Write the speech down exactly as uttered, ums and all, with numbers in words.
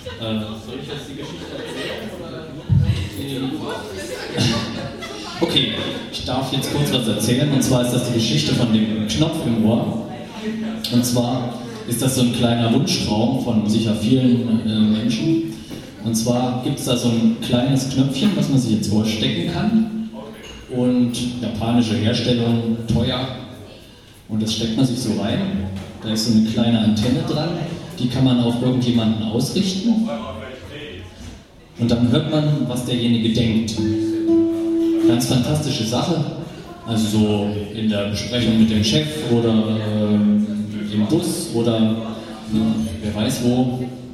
Äh, soll ich jetzt die Geschichte erzählen? Oder? Okay, ich darf jetzt kurz was erzählen. Und zwar ist das die Geschichte von dem Knopf im Ohr. Und zwar ist das so ein kleiner Wunschtraum von sicher vielen äh, Menschen. Und zwar gibt es da so ein kleines Knöpfchen, was man sich ins Ohr stecken kann. Und japanische Herstellung, teuer. Und das steckt man sich so rein. Da ist so eine kleine Antenne dran. Die kann man auf irgendjemanden ausrichten. Und dann hört man, was derjenige denkt. Ganz fantastische Sache. Also so in der Besprechung mit dem Chef oder äh, im Bus oder äh, wer weiß wo.